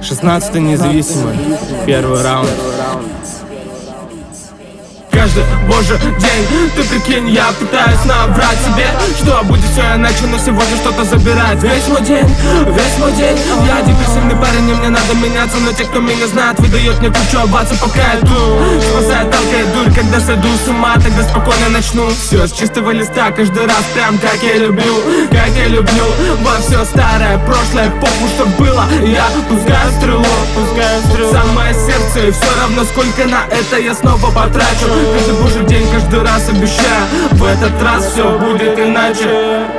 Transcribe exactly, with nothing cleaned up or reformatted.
шестнадцатый независимый, первый раунд. Каждый божий день, ты прикинь, я пытаюсь наврать себе, что будет все иначе, но сегодня что-то забирает весь мой день, весь мой день. Я депрессивный парень, и мне надо меняться, но те, кто меня знает, выдает мне кучу оваций, пока я тут. Спасает алкоголь, дурь, когда сойду с ума, тогда спокойно начну. Все с чистого листа, каждый раз прям как я люблю, как я люблю. Во все старое, прошлое, похуй, что было, я пускаю стрелу, пускаю стрелу. Самое сердце, и все равно сколько на это я снова потрачу. Каждый божий день, каждый раз обещаю, в этот раз все будет иначе.